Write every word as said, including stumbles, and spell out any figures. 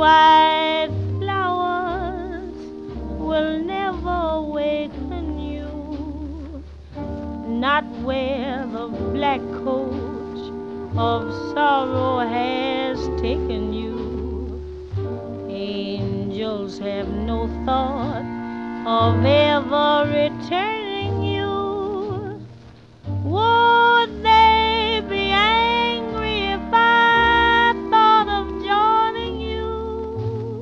white flowers will never waken you, not where the black coach of sorrow has taken you. Angels have no thought of ever returning